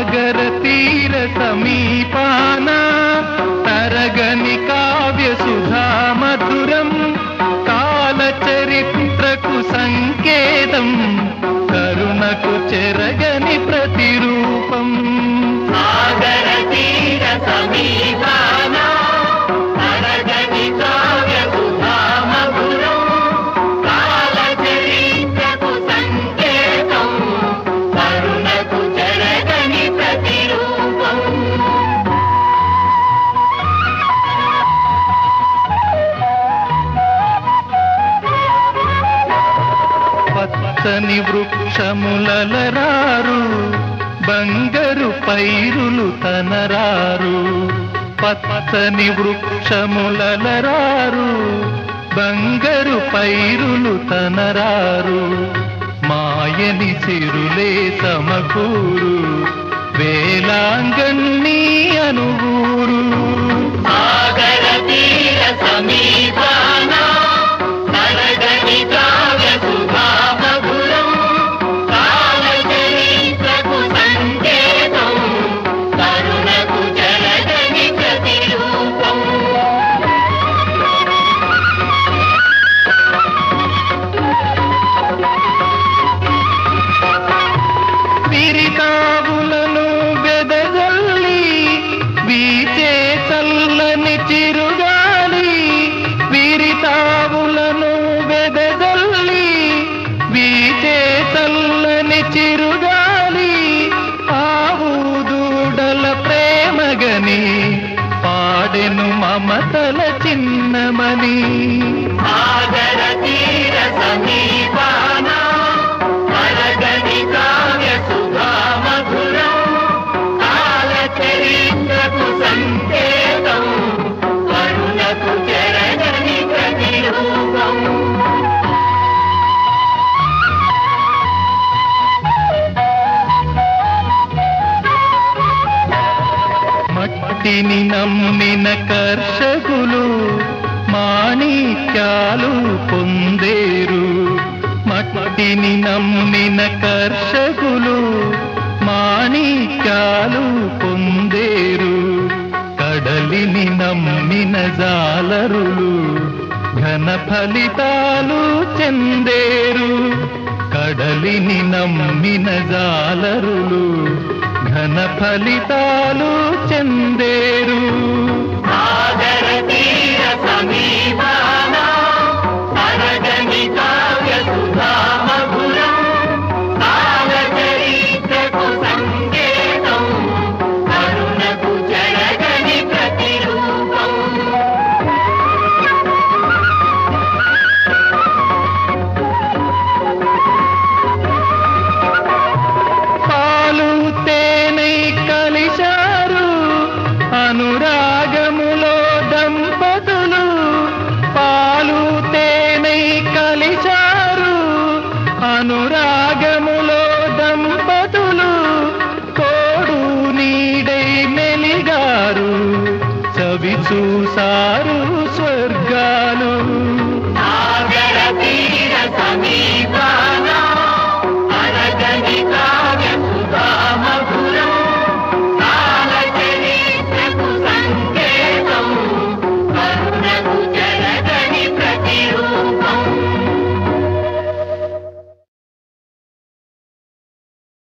సాగర తీర సమీపాన తరగని కావ్య సుధా మధురం కాల చరిత్రకు సంకేతం కరుణకు చెరగని ప్రతిరూపం. సాగర తీర సమీపాన తరగని కావ్య సుధా మధురం కాల చరిత్రకు సంకేతం కరుణకు చెరగని ప్రతిరూపం. పచ్చని వృక్షములలరారు బంగరు పైరులు తనరారు. పచ్చని వృక్షములలరారు బంగరు పైరులు తనరారు. మాయని సిరులే సమకూరు వేలాంగణి అనువూరు. సాగర తీర సమీపాన తరగని కావ్య సుధా మధురం కాల చరిత్రకు సంకేతం కరుణకు చెరగని ప్రతిరూపం. విరితావులను వెదజల్లి వీచే చల్లని చిరుగాలి. విరితావులను వెదజల్లి వీచే చల్లని చిరుగాలి. ఆవు దూడల ప్రేమగని పాడెను మమతల చిన్నమని. సాగర తీర సమీపాన తరగని కావ్య సుధా మధురం కాల చరిత్రకు సంకేతం కరుణకు చెరగని ప్రతిరూపం. మట్టిని నమ్మిన కర్షకులు మాణిక్యాలు పొందేరు. మట్టిని నమ్మిన కర్షకులు మాణిక్యాలు పొందేరు. కడలిని నమ్మిన జాలరులు ఘన ఫలితాలు చెందేరు. కడలిని నమ్మిన జాలరులు ఘన ఫలితాలు చెందేరు. సాగర తీర సమీపాన